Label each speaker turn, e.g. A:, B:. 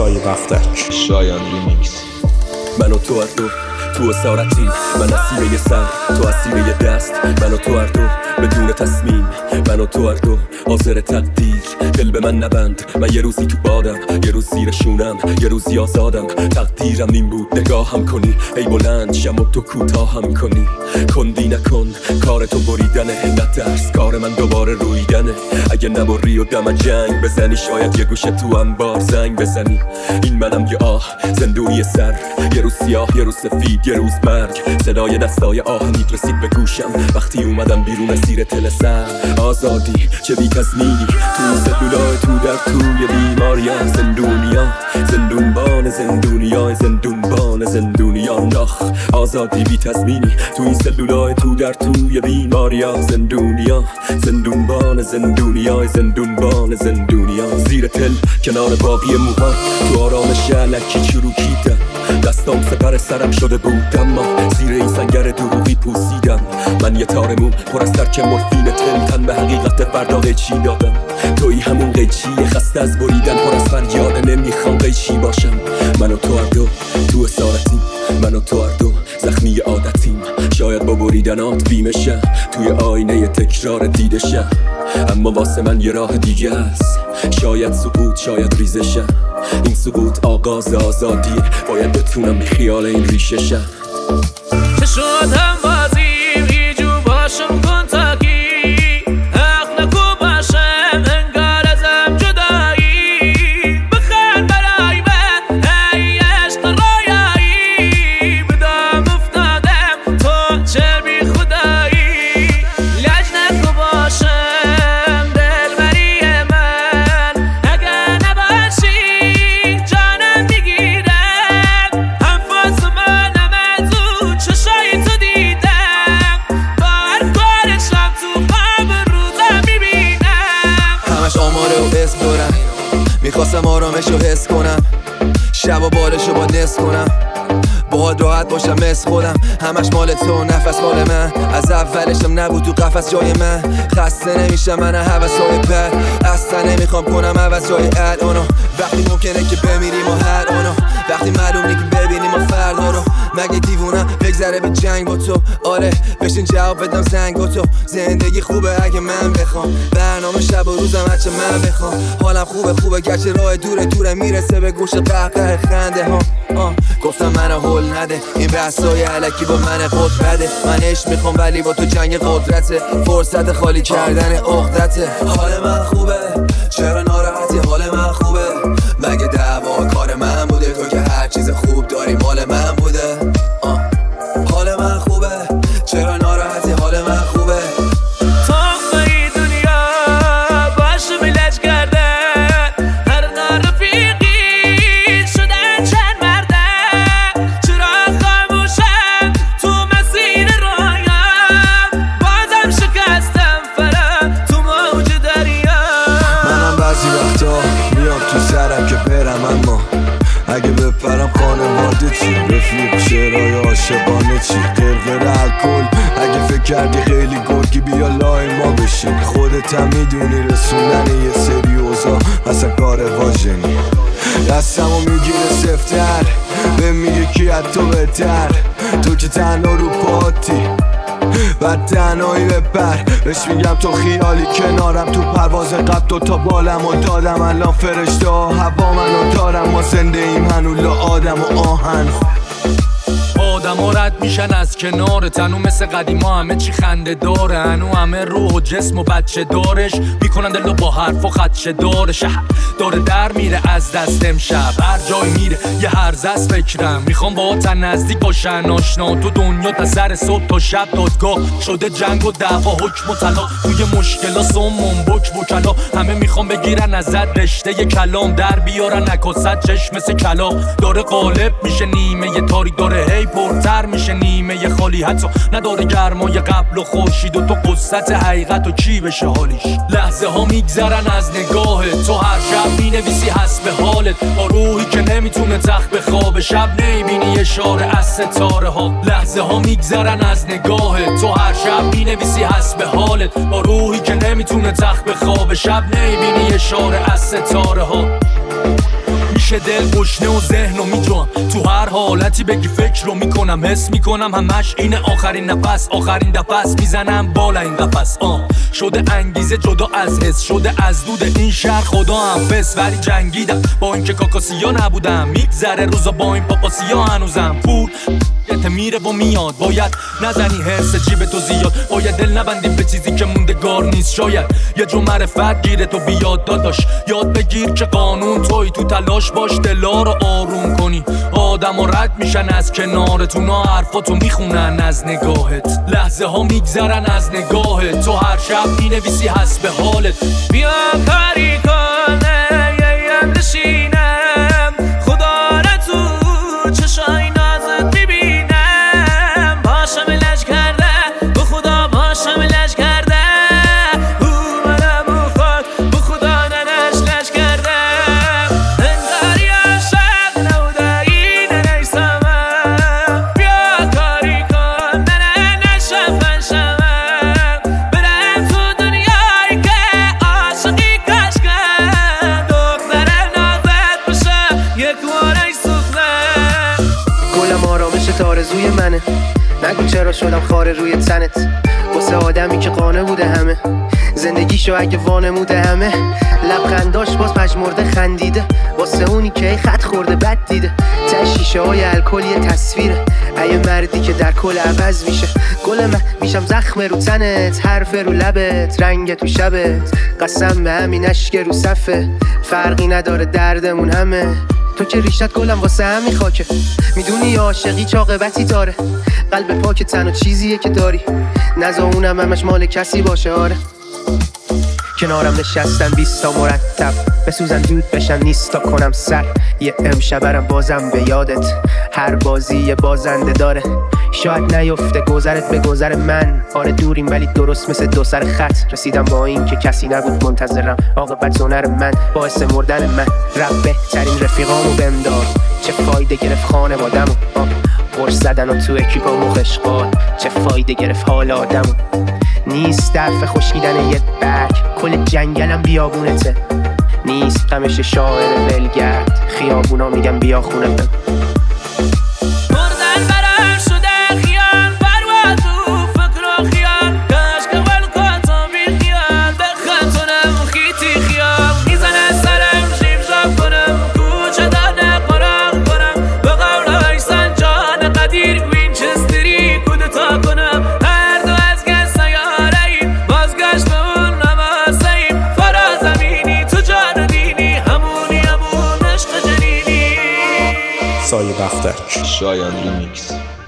A: سایه بختک.
B: شایان ریمیکس.
C: من و تو هر دو تو اسارتیم، من اسیر یه سر تو اسیر یه دست، من و تو هر دو بدون تصمیم، من و تو هر دو حاضر تقدیر. دل به من نبند، من یه روزی تو بادم، یه روز زیر شونم، یه روزی آزادم. تقدیرم این بود نگاهم کنی، ای بلند شم و تو کوتاهم کنی. کندی نکن کار تو بریدنه، نه درس کار من دوباره رویدنه. اگه نبری و دم جنگ بزنی، شاید یه گوشه تو انبار زنگ بزنی. این منم یه آه زندونی سر، یه روز سیاه یه روز سفید یه روز مرگ. صدای دستای آهنید رسید به گوشم وقتی اومدم بیرون از زیر تل سر. آزادی چه بی تضمینی، تو سلولای تو در توی بیماریا. زندونیا زندونبان زندونیا، زندونبان زندونیا نخ. آزادی بی تضمینی، تو این سلولای تو در توی بیماریا. زندونیا زندونبان زندونیا، زندونبان زندونیا. زیر تل کنار باقی موها، تو آرامش علکی چروکیدم. دستام سپر سرم شده بود، اما زیر این سنگر دروغی پوسیدم. من یه تار موم پر از ترک مورفین تن، تن به حقیقت فردا قیچی دادم. توی همون قیچی خسته از بریدن، پر از فریاد نمیخوام قیچی باشم. من و تو هر دو تو اسارتیم، من و تو هر دو زخمی عادتیم. شاید با بریدنات بیمشم، توی آینه تکرار دیدشم. اما واسه من یه راه دیگه است، شاید سقوط شاید ریزشم. این سقوط آغاز آزادیه، باید بتونم بی خیال این ریشه شم.
D: چه شد هم بازیم هیجو باشم کن تاکی، حق نکو باشم انگار ازم جدایی. بخند برای من ای عشق رویایی، بدم افتادم تو چه بی خدایی. لج نکو باشم دلبری من، اگر نباشی جانم میگیرم. انفاس منم از او چشای تو دیدم، با هر کارشم تو خواب روزم میبینم.
E: همش آماره و اسم دارم، میخواستم آرامش رو حس کنم. شب و بارش رو با نس کنم، باهات راحت باشم مثل خودم. همش مال تو نفس مال من، از اولشم نبود تو قفس جای من. خسته نمیشم من هوسای بد، اصلا نمیخوام کنم هوسای الانو. وقتی ممکنه که بمیریم و هر آنو، وقتی معلوم نی که ببینیم و فردا رو. مگه دیوونم بگذره به جنگ با تو؟ آره بشین جواب بدم زنگ با تو. زندگی خوبه اگه من بخوام، برنامه شب و روزم هرچه من بخوام. حالم خوبه گرچه راه دوره میرسه به گوش قهقه خنده ها. گفتم منو هول نده، این بحثای علکی با من خود بده. من عشق میخوام ولی با تو جنگ قدرته، فرصت خالی کردن عقدته. حال من خوبه چرا ناراحتی؟ حال من خوبه مگه دعوا کار من بوده؟ تو که هر چیز خوب داری مال من بوده. حال من خوبه چرا ناراحتی؟ حال من خوبه.
D: تو ای دنیا باشه بلج کردن، هر رفیقی شدن چند مردن. چرا خاموشم تو مسیر رایم، بازم شکستم فرم تو موج دریا.
E: منم بعضی وقتا میام تو سرم که برم، اما اگه بپرم خانواده چی؟ رفیق شعرهای عاشقانه چی؟ غرغر الکل اگه فکر کردی خیلی گرگی بیا لای ما بشین. خودت هم میدونی رسوندن یه سری اوضاع اصلا کار واژنی. دستمو میگیره سفتر به میگه کی از تو بهتر، تو که تنها رو پاتی بعد تنهایی بپر. بهش میگم تو خیالی کنارم، تو پرواز قبل دوتا بالم و دادم. الان فرشته ها هوا منو دارم، ما زنده ایم هنو آدم و آهن.
D: آدم ها رد میشن از کنار تنو، مثل قدیما همه چی خنده داره. هنو همه روح و جسم و بچه دارش میکنن دلو با حرف و خدشه داره. شهر داره در میره از دست امشب، هر جای میره یه هرزه از فکرم. میخوام با تن نزدیک باشن آشنا، تو دنیا تا سر صبح تا شب دادگاه شده جنگ و دعوا حکم و طلاق. توی مشکلا سمون بک بکلا، همه میخوام بگیرن ازت رشته ی کلام در بیارن نکست چشم مثل کلا. داره غالب میشه نیمه ی تاریک، داره هی پرتر میشه نیمه ی خالی. حتی نداره گرمای قبل و خورشید و تو قصت حقیقت و کی بشه حالیش. لحظه ها میگذرن از نگاهت، تو هر شب مینویسی حسب حالت. با روحی که نمیتونه تخت به خواب، شب نمیبینی اشاره از ستاره ها. لحظه ها میگذرن از نگاهت، تو هر شب مینویسی حسب حالت. با روحی که نمیتونه تخت به خواب، شب نمیبینی اشاره از ستاره ها. پیش دل گشنه و ذهن رو میجوام، تو هر حالتی بگی فکر رو میکنم، حس میکنم همش اینه آخرین نفس، آخرین دفس میزنم بالا این قفس. شده انگیزه جدا از حس، شده از دود این شهر خدا هم فس. ولی جنگیدم با اینکه کاکاسیا نبودم، میگذره روزا با این پاپاسیا هنوزم. پول میره و میاد، باید نزنی حرس جیب تو زیاد، باید دل نبندی به چیزی که موندگار نیست. شاید یه جو معرفت گیره تو بیاد داداش، یاد بگیر که قانون توی، تو تلاش باش دلا رو آروم کنی. آدم ها رد میشن از کنارتون، حرفاتو میخونن از نگاهت، لحظه ها میگذرن از نگاهت، تو هر شب مینویسی حسب حالت.
A: بیا کاری کنه یه نشینم، خدا را تو چشای نازت ببینم. باشم لج کرده به خدا، باشم لج کرده منم خود به خدا ننش لج کرده. انگاری عاشق نبوده این نیستم، بیا کاری کن نه نشفن شمم، برم تو دنیایی که عاشقی کش کن، دخترم نازت بشه یک وارای سوختن.
B: گلم آرامش تارزوی منه، نگو چرا شدم خاره روی تنت، واسه آدمی که قانه بوده همه زندگیشو اگه وانموده همه. لبخنداش باز پژمرده خندیده، واسه اونی که خط خورده بد دیده. ته شیشه های الکل یه تصویره، یه مردی که در کل عوض میشه. گل من میشم زخم رو تنت، حرف رو لبت، رنگ تو شبت. قسم به همین اشک رو صفه، فرقی نداره دردمون همه. تو که ریشت گلم واسه همین خاکه، میدونی عاشقی چه عاقبتی داره. قلب پاک تنها چیزیه که داری، نزا اونم همش مال کسی باشه. آره کنارم نشستن 20 تا مرتب، بسوزن دود بشن نیستا کنم سر. یه امشبرم بازم به یادت، هر بازی یه بازنده داره. شاید نیفته گذرت به گذر من، آره دوریم ولی درست مثل دو سر خط. رسیدم با این که کسی نبود منتظرم، عاقبت هنر من باعث مردن من. رب بهترین رفیقامو بمدار، چه فایده گرفت خانوادمو. قرص زدن و تو اکیپامو خشقال، چه فایده گرفت حال آدمو. نیست دفع خشکیدن یه برگ، کل جنگلم بیابونته. نیست غمش شاعر ولگرد، خیابونا میگم بیا خونه بم.
A: مردن برم شده خیال، پرواز تو فکر و خیال، کاش که ولکاتو بی خیال، بخندونم خیتی خیال. میزنه سرم شیب شاب کنم، کوچه دانه قرار کنم، به قول ایسان جان قدیر وینچستری کودتا کنم. هر دو از گل سیاره ایم، بازگشت به اون نماسه ایم. فرازمینی تو جان دینی، همونی همون عشق جنینی.
F: سایه بختک
G: شایان ریمیکس.